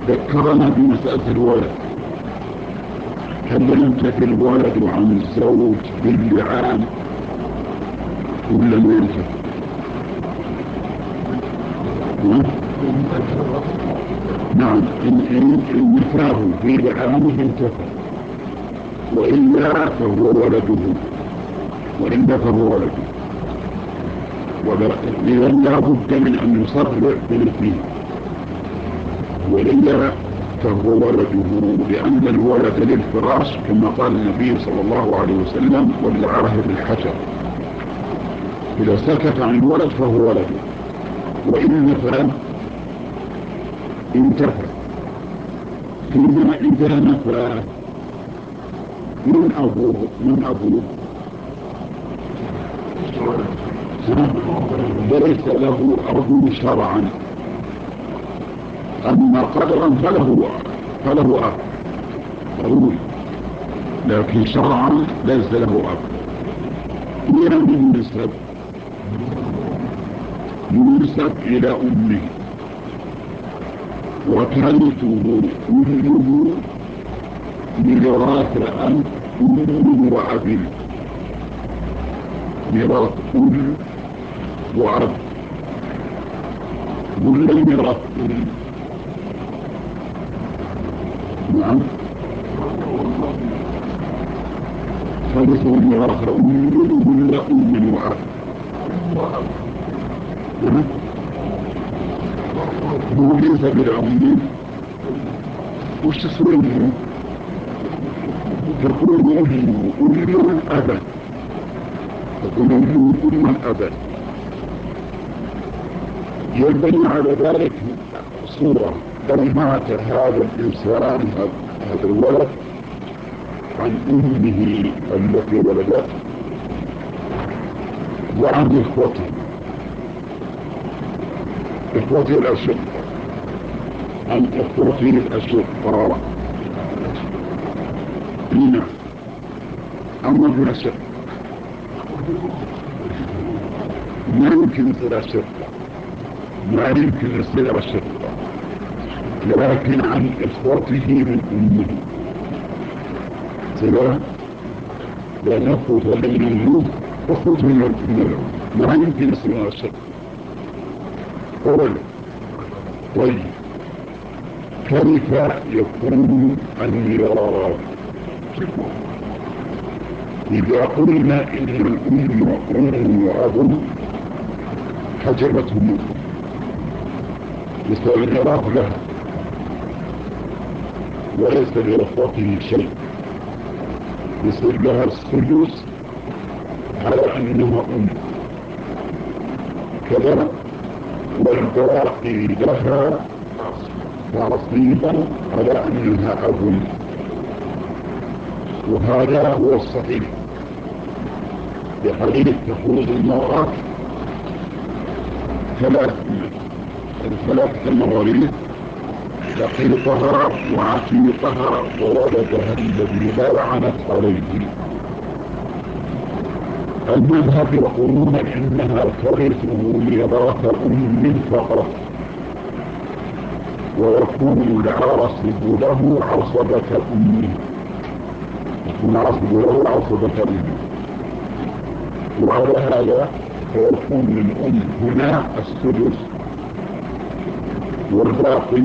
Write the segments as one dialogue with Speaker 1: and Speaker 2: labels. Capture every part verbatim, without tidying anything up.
Speaker 1: ذكرنا بمسألة الولد. هل ينتفي الولد عن الزوج باللعان ولا ما ينتفي؟ نعم، النفاه في لعانه ينتفي، وإلا فهو ولده، وإلا فهو ولده. إذا لا بد من أن نصرح بنفيه، وإلا فهو ولده، لأن الولد للفراش كما قال النبي صلى الله عليه وسلم: والعاهر بالحجر. إذا سكت عن الولد فهو ولده، وإن نفى انتفى. فيما إذا نفى من أبوه من أبوه ليس له أرض شرعا، أما قدرا فله فله أب ضروري، لكن شرعا ليس له أب. إلى من ينسب؟ ينسب إلى أمه، وترثه أمه ميراث أم أم وأب، ميراث أم وأب، ولا ميراث أم؟ نعم، ترثه ميراث أم ولا أم وأب؟ نعم، هو ليس بالأم. وش تصير منه؟ تكون أمه أم أبا، تكون أمه أم أبا. يبني على ذلك صورة: لو مات هذا الإنسان، هذا الولد، عن أمه التي ولدته وعن إخوته إخوته الأشقاء، عن إخوته الأشقاء هنا أما ابن الشق ما يمكن يصير الشق، ما يمكن يصير الشق، لكن عن إخوته من أمه سواء لنفذ بين النوم وخذ من الأم، ما يمكن يصير الشق. أولا، طيب كيف يكون الميراث؟ إذا قلنا إن الأم أم وأب حجبتهم يسوى الميراث لها وليس لإخوته شيء، يصير لها السدس على أنها أم كذا، والباقي لها تعصيبا على أنها أب. وهذا هو الصحيح بحديث تخرج المرأة ثلاث ثلاثة مواريث: لقيطها وعتيقها وولدها الذي لا لعنت عليه. المذهب يقولون إنها ترثه ميراث أم فقط، ويكون العاصب له عصبة أمه، يكون عاصب له عصبة أمه. وعلى هذا فيكون للأم هنا السدس، والباقي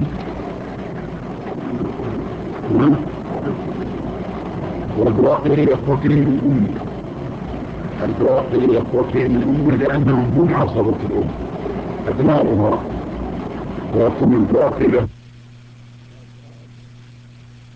Speaker 1: والباقي يخرج من أمه، الباقي يخرج من أمه لأنهم هم عصبة الأم أبناؤها، ويكون الباقي له